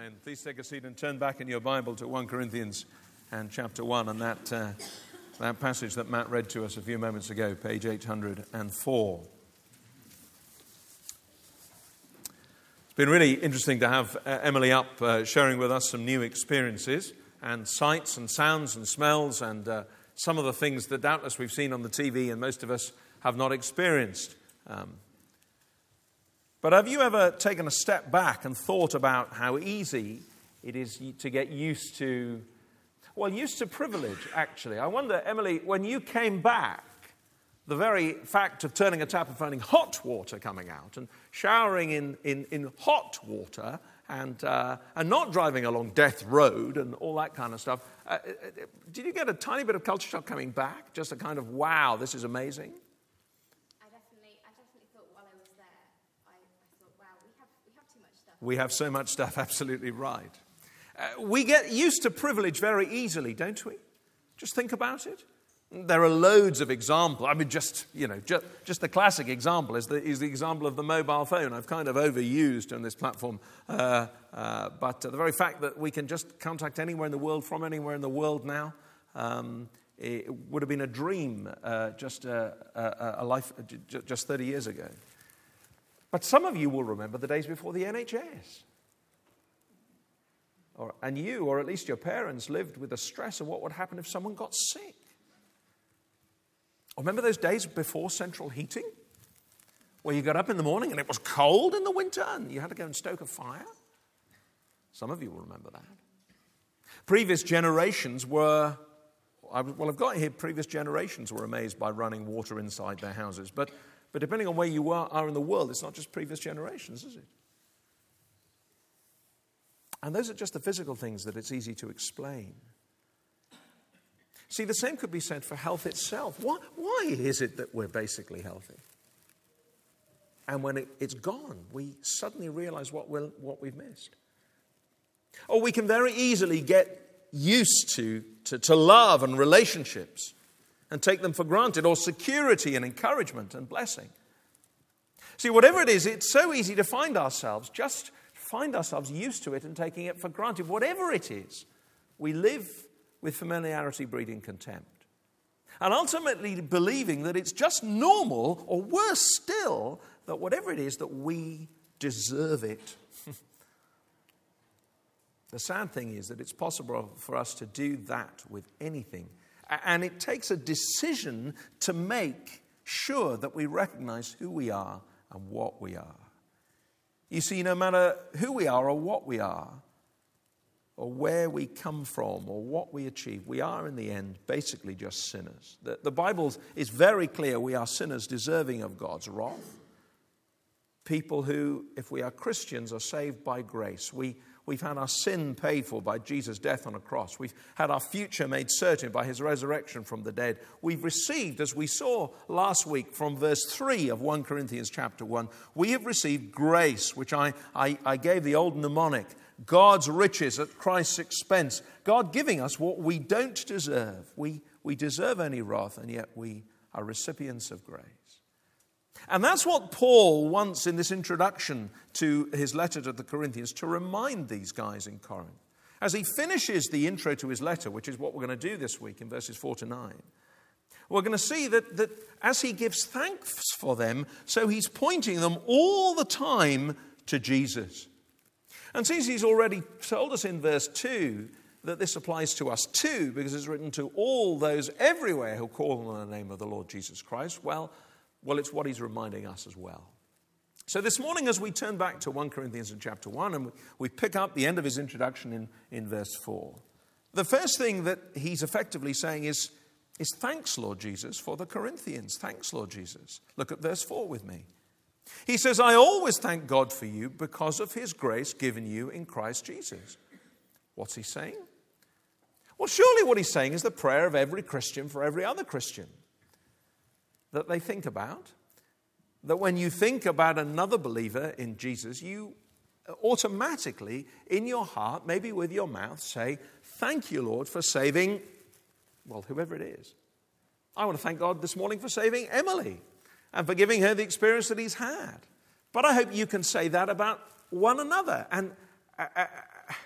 Amen. Please take a seat and turn back in your Bible to 1 Corinthians and chapter 1 and that passage that Matt read to us a few moments ago, page 804. It's been really interesting to have Emily up sharing with us some new experiences and sights and sounds and smells and some of the things that doubtless we've seen on the TV and most of us have not experienced. But have you ever taken a step back and thought about how easy it is to get used to privilege, actually? I wonder, Emily, when you came back, the very fact of turning a tap and finding hot water coming out and showering in hot water and not driving along Death Road and all that kind of stuff, did you get a tiny bit of culture shock coming back? Just a kind of, wow, this is amazing? I definitely thought while I was there, I thought, wow, we have too much stuff. We have so much stuff, absolutely right. We get used to privilege very easily, don't we? Just think about it. There are loads of examples. I mean, just the classic example is the example of the mobile phone. I've kind of overused on this platform, but the very fact that we can just contact anywhere in the world from anywhere in the world now, it would have been a dream just 30 years ago. But some of you will remember the days before the NHS. And you, or at least your parents, lived with the stress of what would happen if someone got sick. Or remember those days before central heating? Where you got up in the morning and it was cold in the winter and you had to go and stoke a fire? Some of you will remember that. Previous generations were amazed by running water inside their houses. But depending on where you are in the world, it's not just previous generations, is it? And those are just the physical things that it's easy to explain. See, the same could be said for health itself. Why is it that we're basically healthy? And when it's gone, we suddenly realize what we've missed. Or we can very easily get used to love and relationships and take them for granted, or security and encouragement and blessing. See, whatever it is, it's so easy to find ourselves used to it and taking it for granted. Whatever it is, we live with familiarity breeding contempt. And ultimately believing that it's just normal, or worse still, that whatever it is, that we deserve it. The sad thing is that it's possible for us to do that with anything. And it takes a decision to make sure that we recognize who we are and what we are. You see, no matter who we are or what we are, or where we come from, or what we achieve, we are in the end basically just sinners. The Bible is very clear we are sinners deserving of God's wrath. People who, if we are Christians, are saved by grace. We've had our sin paid for by Jesus' death on a cross. We've had our future made certain by his resurrection from the dead. We've received, as we saw last week from verse 3 of 1 Corinthians chapter 1, we have received grace, which I gave the old mnemonic, God's riches at Christ's expense. God giving us what we don't deserve. We deserve any wrath, and yet we are recipients of grace. And that's what Paul wants in this introduction to his letter to the Corinthians to remind these guys in Corinth. As he finishes the intro to his letter, which is what we're going to do this week in verses 4 to 9, we're going to see that as he gives thanks for them, so he's pointing them all the time to Jesus. And since he's already told us in verse 2 that this applies to us too, because it's written to all those everywhere who call on the name of the Lord Jesus Christ, well, it's what he's reminding us as well. So this morning, as we turn back to 1 Corinthians in chapter 1, and we pick up the end of his introduction in verse 4, the first thing that he's effectively saying is thanks, Lord Jesus, for the Corinthians. Thanks, Lord Jesus. Look at verse 4 with me. He says, I always thank God for you because of his grace given you in Christ Jesus. What's he saying? Well, surely what he's saying is the prayer of every Christian for every other Christian that they think about. That when you think about another believer in Jesus, you automatically, in your heart, maybe with your mouth, say, thank you, Lord, for saving, whoever it is. I want to thank God this morning for saving Emily and for giving her the experience that he's had. But I hope you can say that about one another. And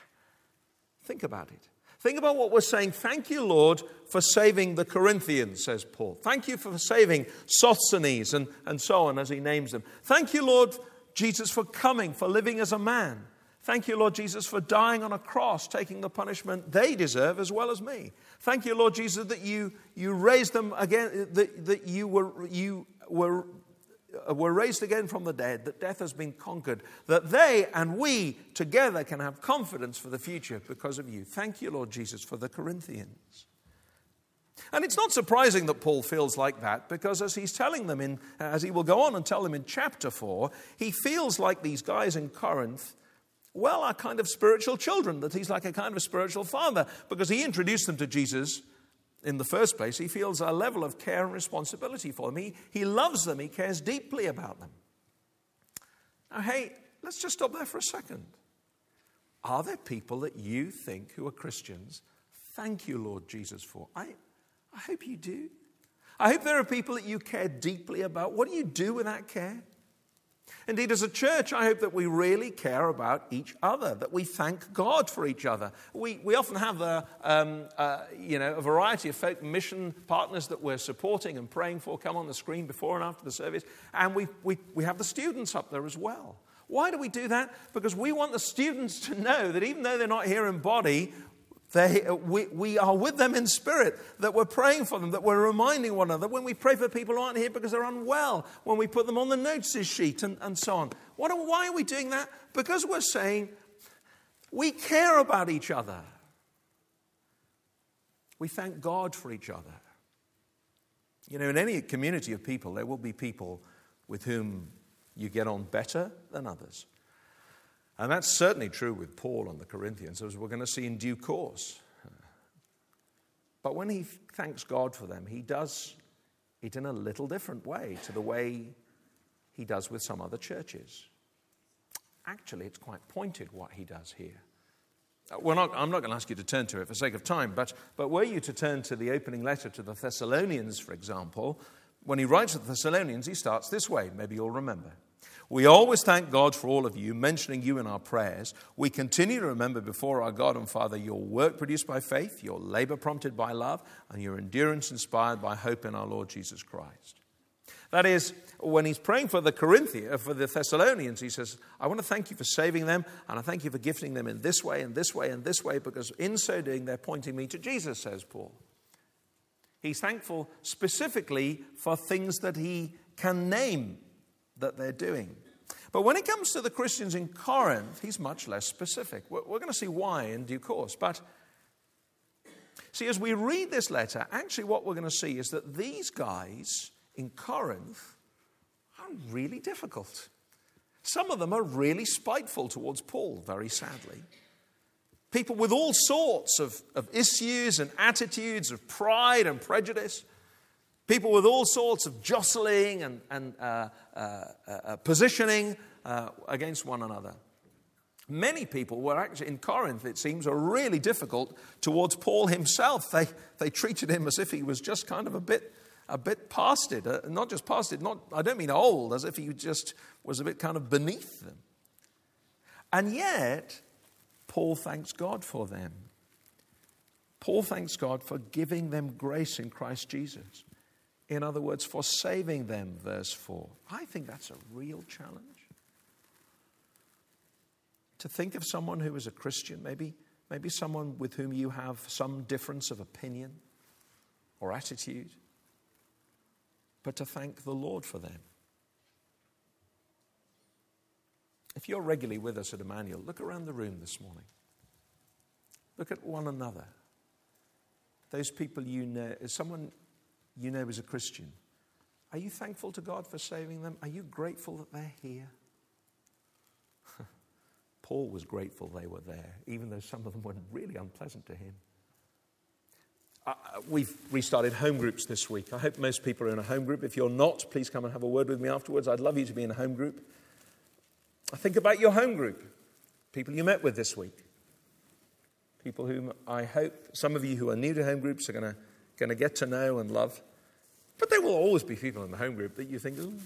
Think about it. Think about what we're saying. Thank you, Lord, for saving the Corinthians, says Paul. Thank you for saving Sosthenes and so on, as he names them. Thank you, Lord Jesus, for coming, for living as a man. Thank you, Lord Jesus, for dying on a cross, taking the punishment they deserve as well as me. Thank you, Lord Jesus, that you raised them again, that you were raised again from the dead, that death has been conquered, that they and we together can have confidence for the future because of you. Thank you, Lord Jesus, for the Corinthians. And it's not surprising that Paul feels like that, because as he's telling them, as he will go on and tell them in chapter 4, he feels like these guys in Corinth, well, are kind of spiritual children, that he's like a kind of spiritual father, because he introduced them to Jesus in the first place. He feels a level of care and responsibility for them. He loves them. He cares deeply about them. Now, hey, let's just stop there for a second. Are there people that you think who are Christians, thank you, Lord Jesus, for? I hope you do. I hope there are people that you care deeply about. What do you do with that care? Indeed, as a church, I hope that we really care about each other, that we thank God for each other. We often have a variety of folk mission partners that we're supporting and praying for come on the screen before and after the service, and we have the students up there as well. Why do we do that? Because we want the students to know that even though they're not here in body, we are with them in spirit, that we're praying for them, that we're reminding one another. When we pray for people who aren't here because they're unwell, when we put them on the notes sheet and so on. Why are we doing that? Because we're saying we care about each other. We thank God for each other. You know, in any community of people, there will be people with whom you get on better than others. And that's certainly true with Paul and the Corinthians, as we're going to see in due course. But when he thanks God for them, he does it in a little different way to the way he does with some other churches. Actually, it's quite pointed what he does here. I'm not going to ask you to turn to it for sake of time, but were you to turn to the opening letter to the Thessalonians, for example, when he writes to the Thessalonians, he starts this way. Maybe you'll remember. We always thank God for all of you, mentioning you in our prayers. We continue to remember before our God and Father your work produced by faith, your labor prompted by love, and your endurance inspired by hope in our Lord Jesus Christ. That is, when he's praying for the Thessalonians, he says, I want to thank you for saving them, and I thank you for gifting them in this way and this way and this way, because in so doing they're pointing me to Jesus, says Paul. He's thankful specifically for things that he can name that they're doing. But when it comes to the Christians in Corinth, he's much less specific. We're going to see why in due course. But see, as we read this letter, actually what we're going to see is that these guys in Corinth are really difficult. Some of them are really spiteful towards Paul, very sadly. People with all sorts of issues and attitudes of pride and prejudice. People with all sorts of jostling and positioning against one another. Many people were actually, in Corinth, it seems, are really difficult towards Paul himself. They treated him as if he was just kind of a bit past it. Not just past it, I don't mean old, as if he just was a bit kind of beneath them. And yet, Paul thanks God for them. Paul thanks God for giving them grace in Christ Jesus. In other words, for saving them, verse 4. I think that's a real challenge. To think of someone who is a Christian, maybe someone with whom you have some difference of opinion or attitude, but to thank the Lord for them. If you're regularly with us at Emmanuel, look around the room this morning. Look at one another. Those people you know, someone you know is a Christian. Are you thankful to God for saving them? Are you grateful that they're here? Paul was grateful they were there, even though some of them were really unpleasant to him. We've restarted home groups this week. I hope most people are in a home group. If you're not, please come and have a word with me afterwards. I'd love you to be in a home group. Think about your home group, people you met with this week. People whom I hope, some of you who are new to home groups are going to get to know and love. But there will always be people in the home group that you think, oh,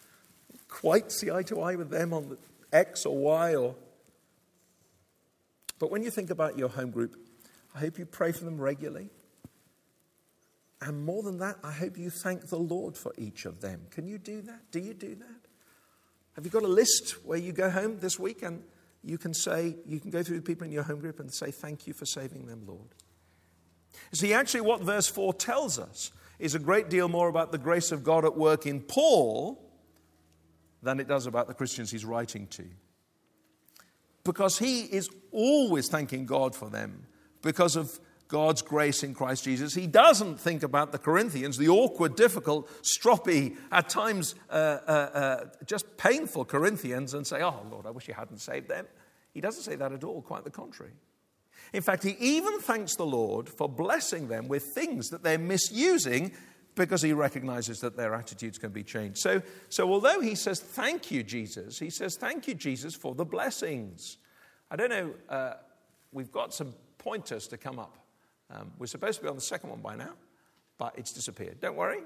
quite see eye to eye with them on X or Y or... But when you think about your home group, I hope you pray for them regularly. And more than that, I hope you thank the Lord for each of them. Can you do that? Do you do that? Have you got a list where you go home this week and you can go through the people in your home group and say, thank you for saving them, Lord? You see, actually what verse 4 tells us is a great deal more about the grace of God at work in Paul than it does about the Christians he's writing to. Because he is always thanking God for them because of God's grace in Christ Jesus. He doesn't think about the Corinthians, the awkward, difficult, stroppy, at times just painful Corinthians, and say, oh, Lord, I wish you hadn't saved them. He doesn't say that at all, quite the contrary. In fact, he even thanks the Lord for blessing them with things that they're misusing because he recognizes that their attitudes can be changed. So although he says, thank you, Jesus, he says, thank you, Jesus, for the blessings. I don't know, we've got some pointers to come up. We're supposed to be on the second one by now, but it's disappeared. Don't worry.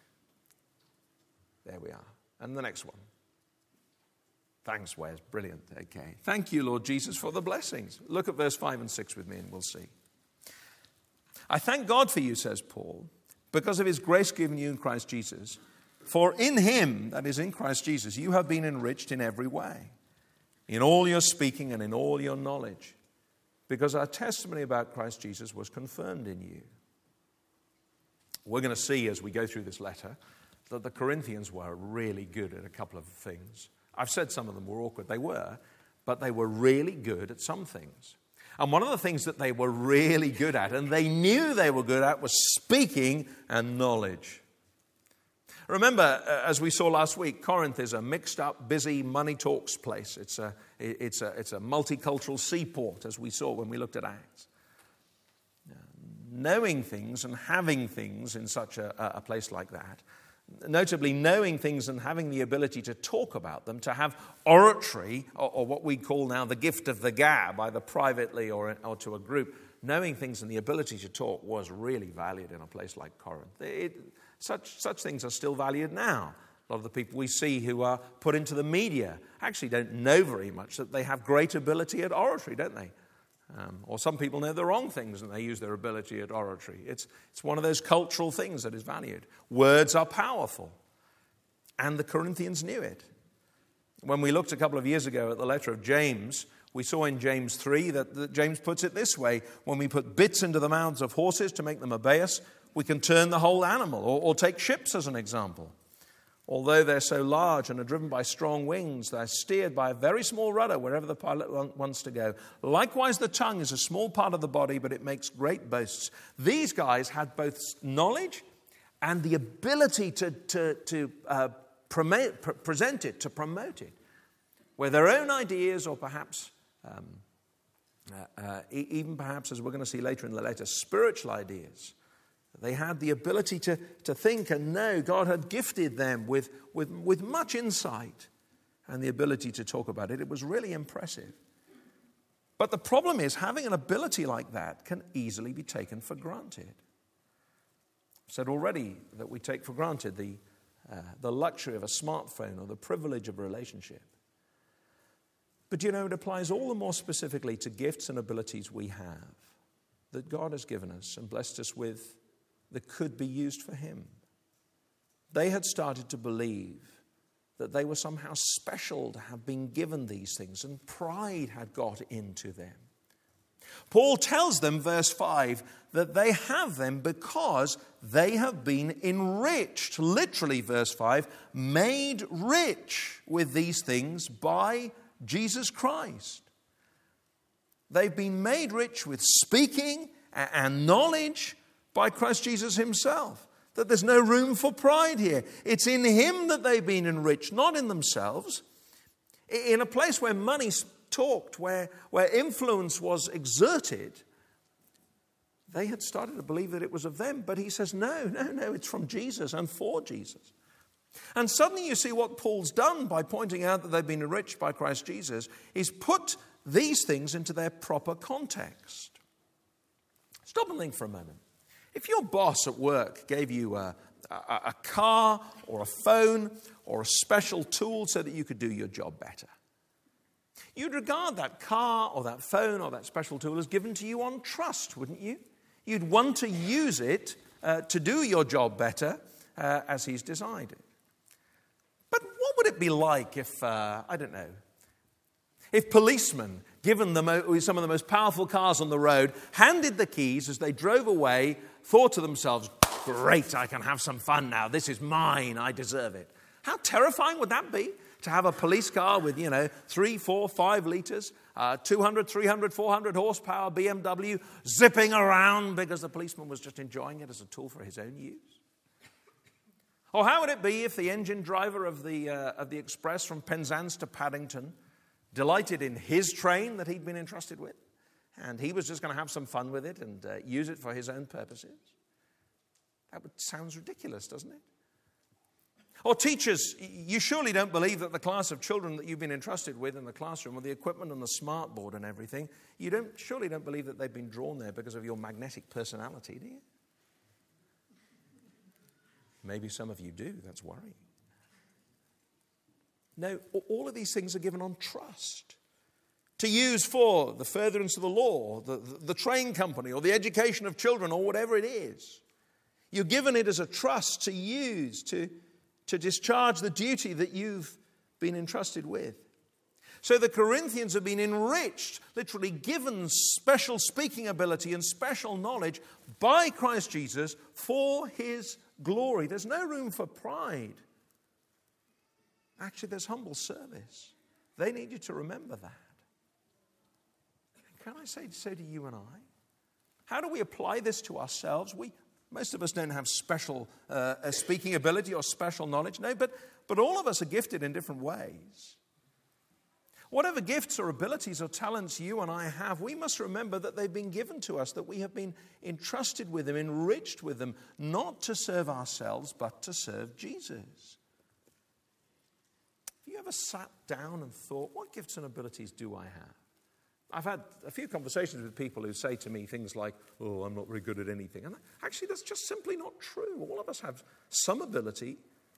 There we are. And the next one. Thanks, Wes. Brilliant. Okay. Thank you, Lord Jesus, for the blessings. Look at verse 5 and 6 with me and we'll see. I thank God for you, says Paul, because of his grace given you in Christ Jesus. For in him, that is in Christ Jesus, you have been enriched in every way, in all your speaking and in all your knowledge, because our testimony about Christ Jesus was confirmed in you. We're going to see as we go through this letter that the Corinthians were really good at a couple of things. I've said some of them were awkward. They were, but they were really good at some things. And one of the things that they were really good at, and they knew they were good at, was speaking and knowledge. Remember, as we saw last week, Corinth is a mixed up, busy, money talks place. It's a multicultural seaport, as we saw when we looked at Acts. Knowing things and having things in such a place like that, notably knowing things and having the ability to talk about them, to have oratory, or what we call now the gift of the gab, either privately or to a group, knowing things and the ability to talk was really valued in a place like Corinth. Such things are still valued now. A lot of the people we see who are put into the media actually don't know very much, that they have great ability at oratory, don't they? Or some people know the wrong things and they use their ability at oratory. It's one of those cultural things that is valued. Words are powerful. And the Corinthians knew it. When we looked a couple of years ago at the letter of James, we saw in James 3 that James puts it this way: when we put bits into the mouths of horses to make them obey us, we can turn the whole animal. Or take ships as an example. Although they're so large and are driven by strong wings, they're steered by a very small rudder wherever the pilot wants to go. Likewise, the tongue is a small part of the body, but it makes great boasts. These guys had both knowledge and the ability to present it, to promote it, with their own ideas, or perhaps, even perhaps, as we're going to see later in the letter, spiritual ideas. They had the ability to think and know. God had gifted them with much insight and the ability to talk about it. It was really impressive. But the problem is, having an ability like that can easily be taken for granted. I've said already that we take for granted the luxury of a smartphone or the privilege of a relationship. But it applies all the more specifically to gifts and abilities we have that God has given us and blessed us with, that could be used for him. They had started to believe that they were somehow special to have been given these things, and pride had got into them. Paul tells them, verse 5, that they have them because they have been enriched. Literally, verse 5, made rich with these things by Jesus Christ. They've been made rich with speaking and knowledge by Christ Jesus himself. That there's no room for pride here. It's in him that they've been enriched, not in themselves. In a place where money talked, where influence was exerted, they had started to believe that it was of them. But he says, no, it's from Jesus and for Jesus. And suddenly you see what Paul's done by pointing out that they've been enriched by Christ Jesus. He's put these things into their proper context. Stop and think for a moment. If your boss at work gave you a car or a phone or a special tool so that you could do your job better, You'd regard that car or that phone or that special tool as given to you on trust, wouldn't you? You'd want to use it to do your job better as he's decided. But what would it be like if, if policemen, given some of the most powerful cars on the road, handed the keys as they drove away, thought to themselves, great, I can have some fun now. This is mine. I deserve it. How terrifying would that be? To have a police car with, 3, 4, 5 litres, 200, 300, 400 horsepower BMW zipping around because the policeman was just enjoying it as a tool for his own use? Or how would it be if the engine driver of the express from Penzance to Paddington delighted in his train that he'd been entrusted with, and he was just going to have some fun with it and use it for his own purposes? That sounds ridiculous, doesn't it? Or teachers, you surely don't believe that the class of children that you've been entrusted with in the classroom, with the equipment and the smart board and everything, surely don't believe that they've been drawn there because of your magnetic personality, do you? Maybe some of you do. That's worrying. No, all of these things are given on trust. To use for the furtherance of the law, the train company, or the education of children, or whatever it is. You're given it as a trust to use, to discharge the duty that you've been entrusted with. So the Corinthians have been enriched, literally given special speaking ability and special knowledge by Christ Jesus for his glory. There's no room for pride. Actually, there's humble service. They need you to remember that. Can I say so to you and I? How do we apply this to ourselves? Most of us don't have special speaking ability or special knowledge. No, but all of us are gifted in different ways. Whatever gifts or abilities or talents you and I have, we must remember that they've been given to us, that we have been entrusted with them, enriched with them, not to serve ourselves, but to serve Jesus. Have you ever sat down and thought, what gifts and abilities do I have? I've had a few conversations with people who say to me things like, oh, I'm not very good at anything. And actually, that's just simply not true. All of us have some ability,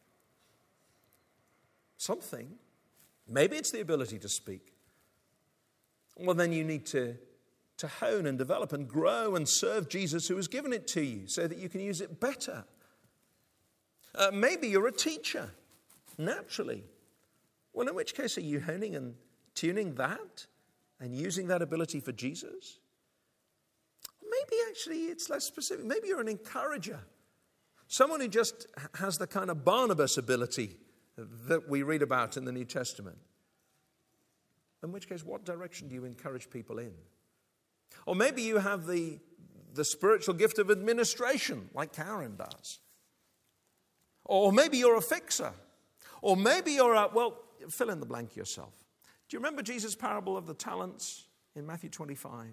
something. Maybe it's the ability to speak. Well, then you need to hone and develop and grow and serve Jesus who has given it to you so that you can use it better. Maybe you're a teacher, naturally. Well, in which case are you honing and tuning that and using that ability for Jesus? Maybe actually it's less specific. Maybe you're an encourager. Someone who just has the kind of Barnabas ability that we read about in the New Testament. In which case, what direction do you encourage people in? Or maybe you have the spiritual gift of administration, like Karen does. Or maybe you're a fixer. Or maybe you're fill in the blank yourself. Do you remember Jesus' parable of the talents in Matthew 25?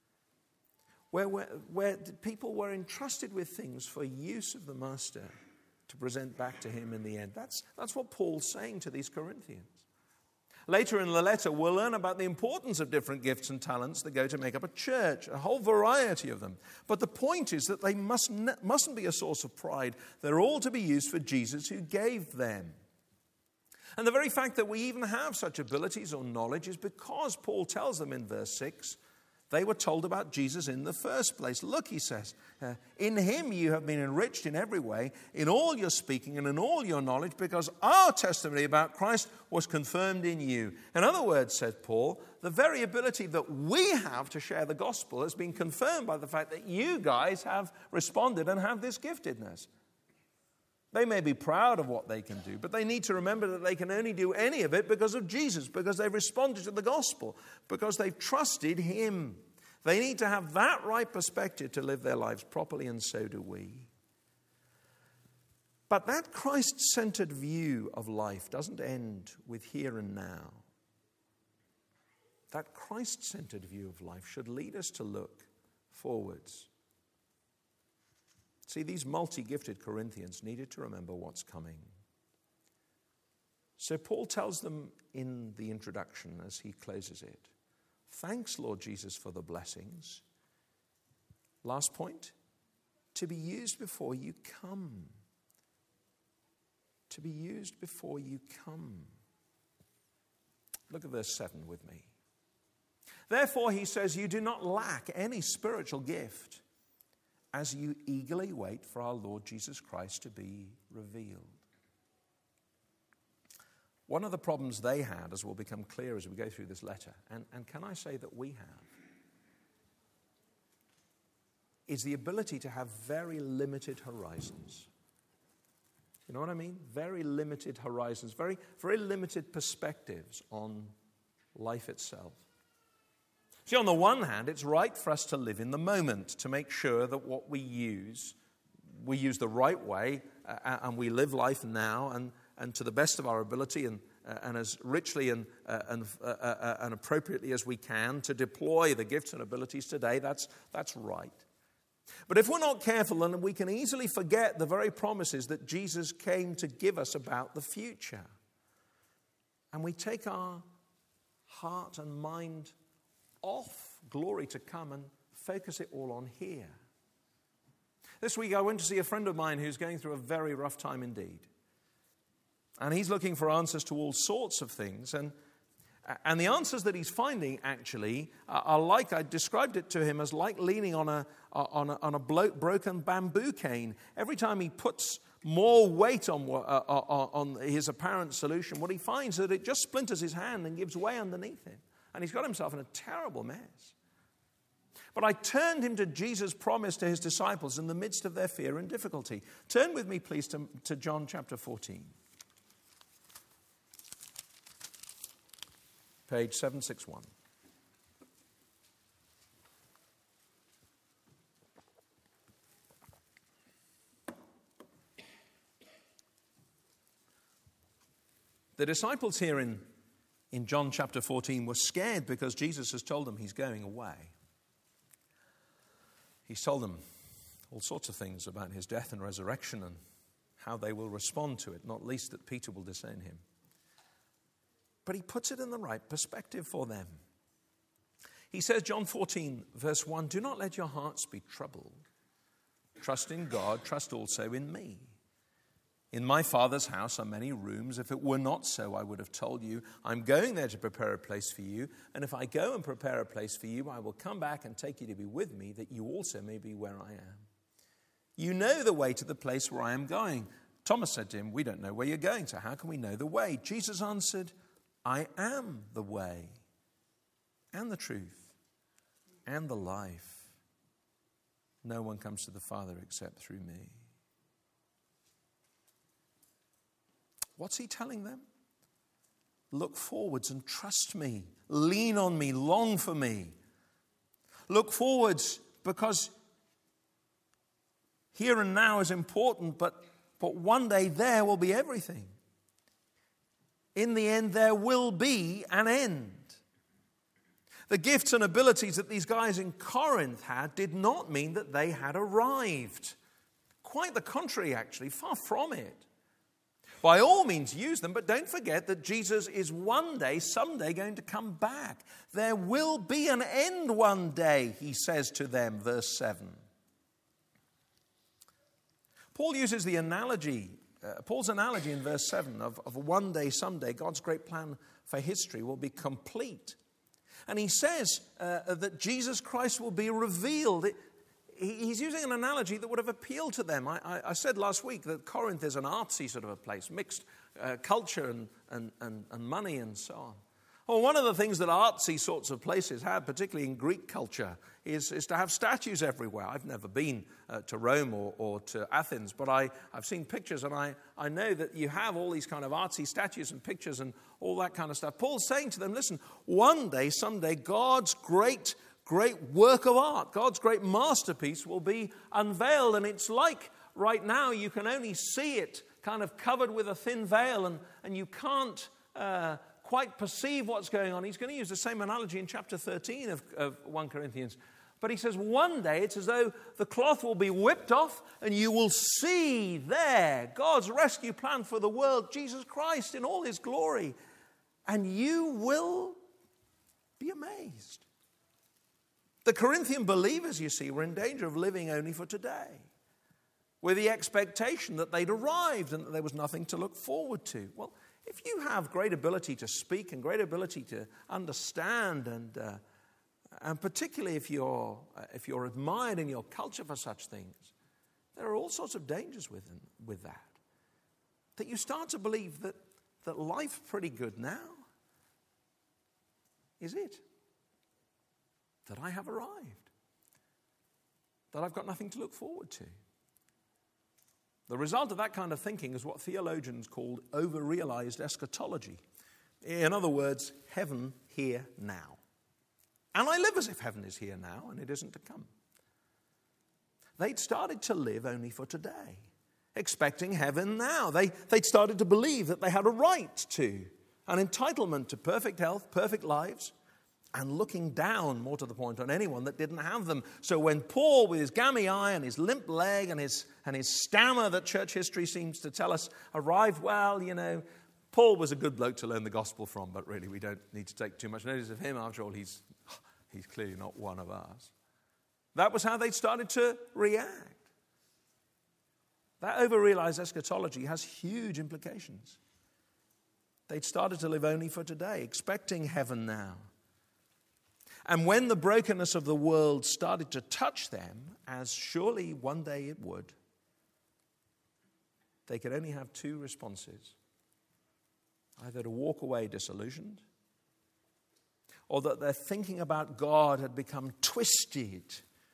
Where people were entrusted with things for use of the master to present back to him in the end. That's what Paul's saying to these Corinthians. Later in the letter, we'll learn about the importance of different gifts and talents that go to make up a church, a whole variety of them. But the point is that they mustn't be a source of pride. They're all to be used for Jesus who gave them. And the very fact that we even have such abilities or knowledge is because Paul tells them in verse 6, they were told about Jesus in the first place. Look, he says, in him you have been enriched in every way, in all your speaking and in all your knowledge, because our testimony about Christ was confirmed in you. In other words, said Paul, the very ability that we have to share the gospel has been confirmed by the fact that you guys have responded and have this giftedness. They may be proud of what they can do, but they need to remember that they can only do any of it because of Jesus, because they've responded to the gospel, because they've trusted him. They need to have that right perspective to live their lives properly, and so do we. But that Christ-centered view of life doesn't end with here and now. That Christ-centered view of life should lead us to look forwards. See, these multi-gifted Corinthians needed to remember what's coming. So Paul tells them in the introduction as he closes it, thanks, Lord Jesus, for the blessings. Last point, to be used before you come. To be used before you come. Look at verse 7 with me. Therefore, he says, you do not lack any spiritual gift as you eagerly wait for our Lord Jesus Christ to be revealed. One of the problems they had, as will become clear as we go through this letter, and can I say that we have, is the ability to have very limited horizons. You know what I mean? Very limited horizons, very, very limited perspectives on life itself. See, on the one hand, it's right for us to live in the moment, to make sure that what we use the right way, and we live life now and to the best of our ability and as richly and appropriately as we can to deploy the gifts and abilities today. That's right. But if we're not careful, then we can easily forget the very promises that Jesus came to give us about the future. And we take our heart and mind off glory to come and focus it all on here. This week I went to see a friend of mine who's going through a very rough time indeed. And he's looking for answers to all sorts of things. And the answers that he's finding actually are like, I described it to him as like leaning on a broken bamboo cane. Every time he puts more weight on his apparent solution, what he finds is that it just splinters his hand and gives way underneath him. And he's got himself in a terrible mess. But I turned him to Jesus' promise to his disciples in the midst of their fear and difficulty. Turn with me, please, to John chapter 14. Page 761. The disciples here in John chapter 14 were scared because Jesus has told them he's going away. He's told them all sorts of things about his death and resurrection and how they will respond to it, not least that Peter will disown him. But he puts it in the right perspective for them. He says, John 14, verse 1, do not let your hearts be troubled. Trust in God, trust also in me. In my Father's house are many rooms. If it were not so, I would have told you. I'm going there to prepare a place for you. And if I go and prepare a place for you, I will come back and take you to be with me, that you also may be where I am. You know the way to the place where I am going. Thomas said to him, we don't know where you're going, so how can we know the way? Jesus answered, I am the way and the truth and the life. No one comes to the Father except through me. What's he telling them? Look forwards and trust me. Lean on me, long for me. Look forwards because here and now is important, but one day there will be everything. In the end, there will be an end. The gifts and abilities that these guys in Corinth had did not mean that they had arrived. Quite the contrary, actually, far from it. By all means, use them, but don't forget that Jesus is one day, someday, going to come back. There will be an end one day, he says to them, verse 7. Paul uses the analogy, Paul's analogy in verse 7 of one day, someday, God's great plan for history will be complete. And he says that Jesus Christ will be revealed. He's using an analogy that would have appealed to them. I said last week that Corinth is an artsy sort of a place, mixed culture and money and so on. Well, one of the things that artsy sorts of places have, particularly in Greek culture, is to have statues everywhere. I've never been to Rome or to Athens, but I've seen pictures, and I know that you have all these kind of artsy statues and pictures and all that kind of stuff. Paul's saying to them, listen, one day, someday, God's great work of art, God's great masterpiece will be unveiled. And it's like right now you can only see it kind of covered with a thin veil and you can't quite perceive what's going on. He's going to use the same analogy in chapter 13 of 1 Corinthians. But he says one day it's as though the cloth will be whipped off and you will see there God's rescue plan for the world, Jesus Christ in all his glory. And you will be amazed. The Corinthian believers, you see, were in danger of living only for today, with the expectation that they'd arrived and that there was nothing to look forward to. Well, If you have great ability to speak and great ability to understand, and particularly if you're admired in your culture for such things, there are all sorts of dangers with that. That you start to believe that life's pretty good now. Is it? That I have arrived. That I've got nothing to look forward to. The result of that kind of thinking is what theologians call over-realized eschatology. In other words, heaven here now. And I live as if heaven is here now and it isn't to come. They'd started to live only for today, expecting heaven now. They'd started to believe that they had a right to, an entitlement to perfect health, perfect lives, and looking down, more to the point, on anyone that didn't have them. So when Paul, with his gammy eye and his limp leg and his stammer that church history seems to tell us, arrived, well, Paul was a good bloke to learn the gospel from, but really we don't need to take too much notice of him. After all, he's clearly not one of us. That was how they started to react. That over-realized eschatology has huge implications. They'd started to live only for today, expecting heaven now. And when the brokenness of the world started to touch them, as surely one day it would, they could only have two responses. Either to walk away disillusioned, or that their thinking about God had become twisted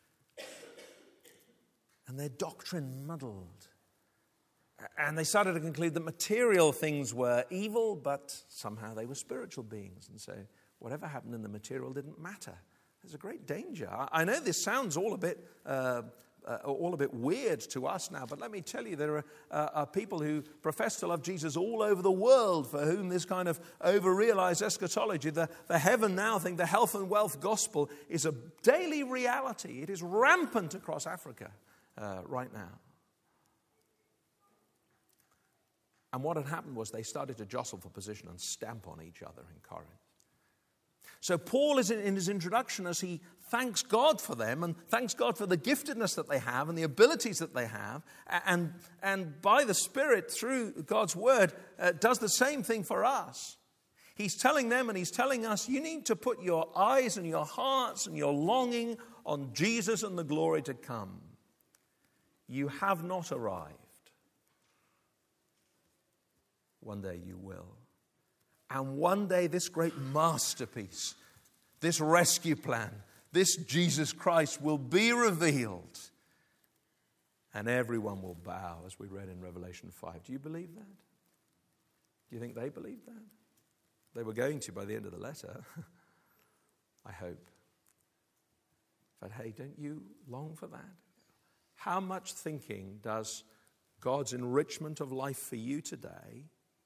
and their doctrine muddled. And they started to conclude that material things were evil, but somehow they were spiritual beings. And so whatever happened in the material didn't matter. There's a great danger. I know this sounds all a bit weird to us now, but let me tell you, there are people who profess to love Jesus all over the world for whom this kind of over-realized eschatology, the heaven now thing, the health and wealth gospel, is a daily reality. It is rampant across Africa right now. And what had happened was they started to jostle for position and stamp on each other in Corinth. So Paul is in his introduction, as he thanks God for them and thanks God for the giftedness that they have and the abilities that they have, and by the Spirit, through God's word, does the same thing for us. He's telling them and he's telling us, you need to put your eyes and your hearts and your longing on Jesus and the glory to come. You have not arrived. One day you will. And one day this great masterpiece, this rescue plan, this Jesus Christ will be revealed. And everyone will bow, as we read in Revelation 5. Do you believe that? Do you think they believed that? They were going to by the end of the letter. I hope. But hey, don't you long for that? How much thinking does God's enrichment of life for you today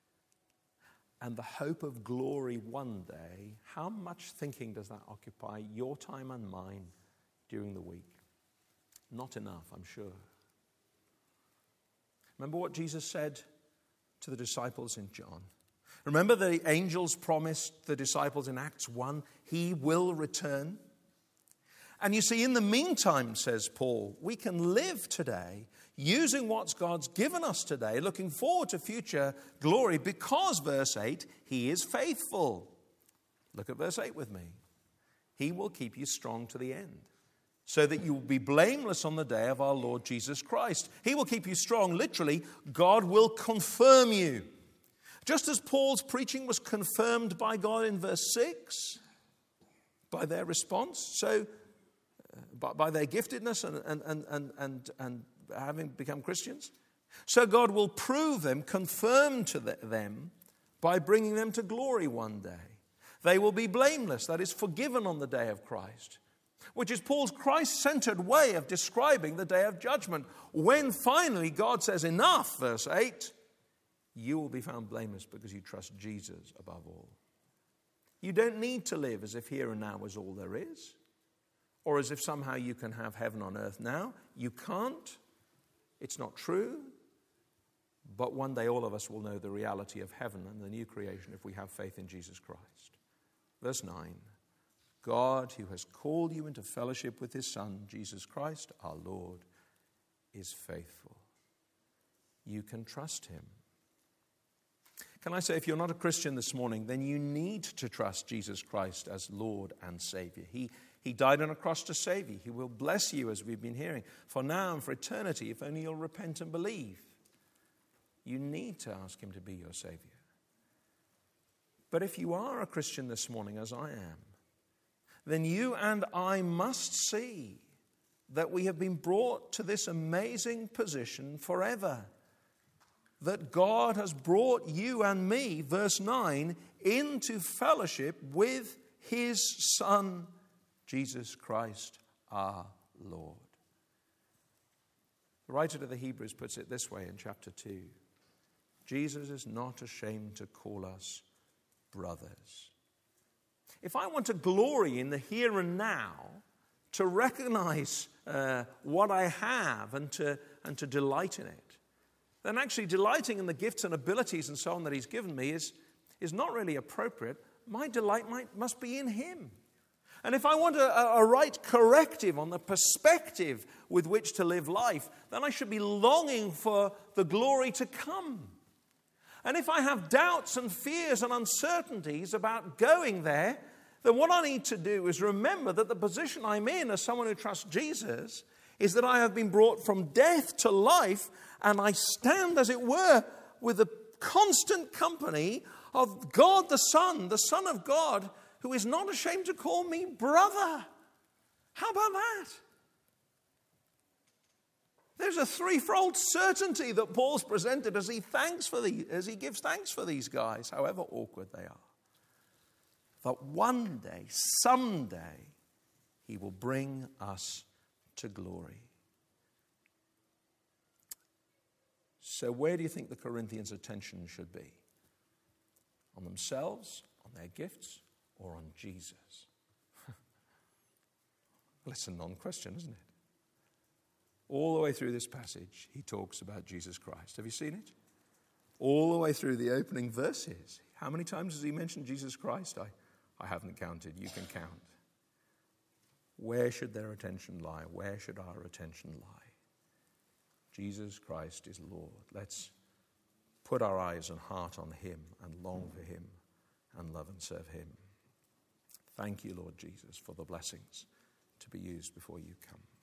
and the hope of glory one day, how much thinking does that occupy your time and mine during the week? Not enough, I'm sure. Remember what Jesus said to the disciples in John. Remember the angels promised the disciples in Acts 1, he will return. And you see, in the meantime, says Paul, we can live today using what God's given us today, looking forward to future glory, because, verse 8, he is faithful. Look at verse 8 with me. He will keep you strong to the end, so that you will be blameless on the day of our Lord Jesus Christ. He will keep you strong. Literally, God will confirm you. Just as Paul's preaching was confirmed by God in verse 6, by their response, so by their giftedness and having become Christians, so God will prove them, confirm to them, by bringing them to glory one day. They will be blameless, that is, forgiven on the day of Christ, which is Paul's Christ-centered way of describing the day of judgment. When finally God says, enough, verse 8, you will be found blameless because you trust Jesus above all. You don't need to live as if here and now is all there is, or as if somehow you can have heaven on earth now. You can't. It's not true. But one day all of us will know the reality of heaven and the new creation if we have faith in Jesus Christ. Verse 9, God, who has called you into fellowship with his Son, Jesus Christ, our Lord, is faithful. You can trust him. Can I say, if you're not a Christian this morning, then you need to trust Jesus Christ as Lord and Savior. He died on a cross to save you. He will bless you, as we've been hearing, for now and for eternity, if only you'll repent and believe. You need to ask him to be your Savior. But if you are a Christian this morning, as I am, then you and I must see that we have been brought to this amazing position forever. That God has brought you and me, verse 9, into fellowship with his Son, Jesus Christ our Lord. The writer to the Hebrews puts it this way in chapter 2. Jesus is not ashamed to call us brothers. If I want to glory in the here and now, to recognize what I have and to delight in it, then actually delighting in the gifts and abilities and so on that he's given me is not really appropriate. My delight must be in him. And if I want a right corrective on the perspective with which to live life, then I should be longing for the glory to come. And if I have doubts and fears and uncertainties about going there, then what I need to do is remember that the position I'm in as someone who trusts Jesus is that I have been brought from death to life, and I stand, as it were, with the constant company of God the Son of God, who is not ashamed to call me brother. How about that? There's a threefold certainty that Paul's presented as he gives thanks for these guys, however awkward they are. That one day, someday, he will bring us to glory. So where do you think the Corinthians' attention should be? On themselves, on their gifts, or on Jesus? Well, it's a non-question, isn't it? All the way through this passage, he talks about Jesus Christ. Have you seen it? All the way through the opening verses. How many times has he mentioned Jesus Christ? I haven't counted. You can count. Where should their attention lie? Where should our attention lie? Jesus Christ is Lord. Let's put our eyes and heart on him and long for him and love and serve him. Thank you, Lord Jesus, for the blessings to be used before you come.